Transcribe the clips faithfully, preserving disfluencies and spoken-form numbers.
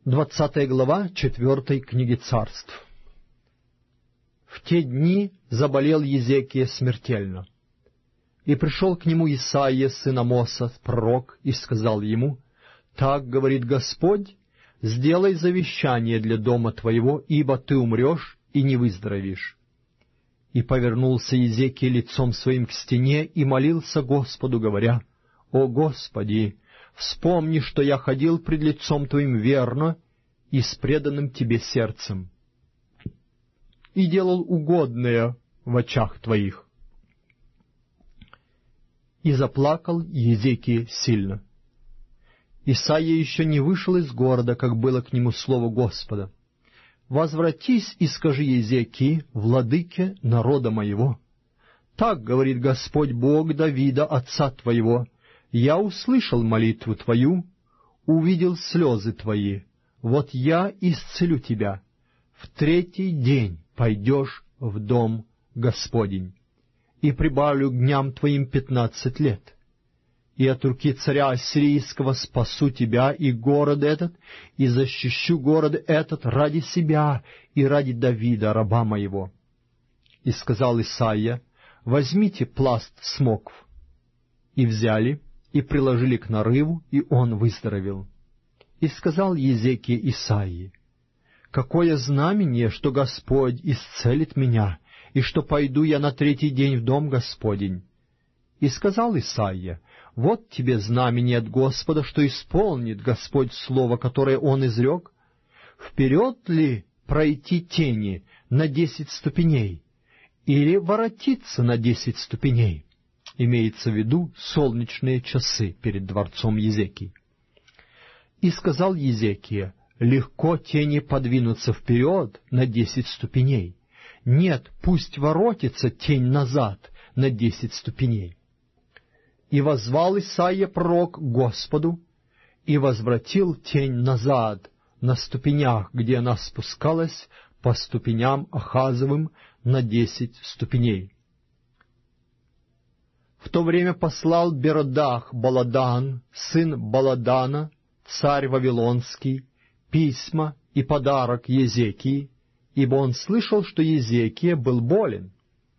Двадцатая глава четвертой книги Царств. В те дни заболел Езекия смертельно. И пришел к нему Исаия, сын Амоса, пророк, и сказал ему: «Так говорит Господь, сделай завещание для дома твоего, ибо ты умрешь и не выздоровеешь». И повернулся Езекия лицом своим к стене и молился Господу, говоря: «О Господи, вспомни, что я ходил пред лицом Твоим верно и с преданным Тебе сердцем, и делал угодное в очах Твоих». И заплакал Езекия сильно. Исаия еще не вышел из города, как было к нему слово Господа: «Возвратись и скажи Езекии, владыке народа моего: так говорит Господь Бог Давида, отца твоего: я услышал молитву твою, увидел слезы твои, вот я исцелю тебя. В третий день пойдешь в дом Господень, и прибавлю к дням твоим пятнадцать лет. И от руки царя ассирийского спасу тебя и город этот, и защищу город этот ради себя и ради Давида, раба моего». И сказал Исаия: «Возьмите пласт смокв». И взяли, и приложили к нарыву, и он выздоровел. И сказал Езекия Исаии: «Какое знамение, что Господь исцелит меня, и что пойду я на третий день в дом Господень?» И сказал Исаия: «Вот тебе знамение от Господа, что исполнит Господь слово, которое Он изрек. Вперед ли пройти тени на десять ступеней, или воротиться на десять ступеней?» Имеется в виду солнечные часы перед дворцом Езекии. И сказал Езекия: «Легко тени подвинуться вперед на десять ступеней. Нет, пусть воротится тень назад на десять ступеней». И воззвал Исаия пророк к Господу, и возвратил тень назад на ступенях, где она спускалась по ступеням Ахазовым на десять ступеней. В то время послал Беродах Баладан, сын Баладана, царь Вавилонский, письма и подарок Езекии, ибо он слышал, что Езекия был болен.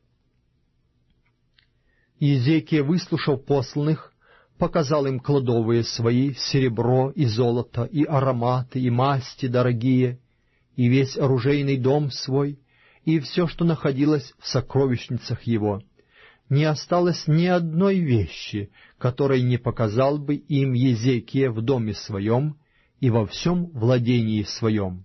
Езекия, выслушав посланных, показал им кладовые свои, серебро и золото, и ароматы, и масти дорогие, и весь оружейный дом свой, и все, что находилось в сокровищницах его. Не осталось ни одной вещи, которой не показал бы им Езекия в доме своем и во всем владении своем.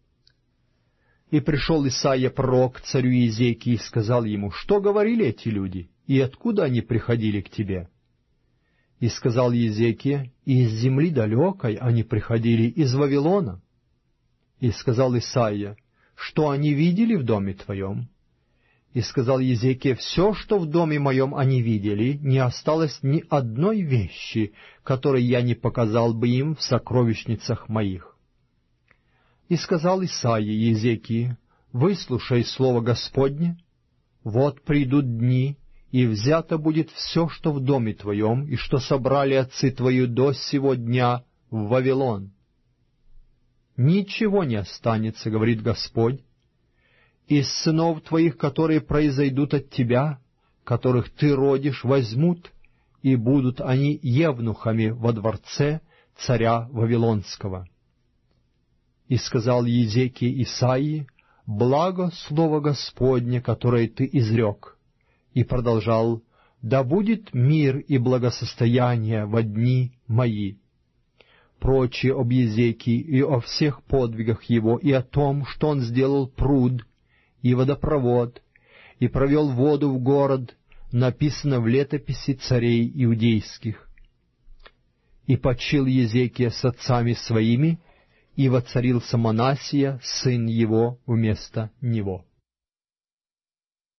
И пришел Исаия пророк к царю Езекии и сказал ему: «Что говорили эти люди, и откуда они приходили к тебе?» И сказал Езекия: «Из земли далекой они приходили, из Вавилона». И сказал Исаия: «Что они видели в доме твоем?» И сказал Езекия: «Все, что в доме моем они видели, не осталось ни одной вещи, которой я не показал бы им в сокровищницах моих». И сказал Исаия Езекии: «Выслушай слово Господне. Вот придут дни, и взято будет все, что в доме твоем, и что собрали отцы твои до сего дня в Вавилон. Ничего не останется, говорит Господь. Из сынов твоих, которые произойдут от тебя, которых ты родишь, возьмут, и будут они евнухами во дворце царя Вавилонского». И сказал Езекия Исаии: «Благо слово Господне, которое ты изрек». И продолжал: «Да будет мир и благосостояние во дни мои». Прочее об Езекии и о всех подвигах его, и о том, что он сделал пруд и водопровод, и провел воду в город, написано в летописи царей иудейских. И почил Езекия с отцами своими, и воцарился Манасия, сын его, вместо него.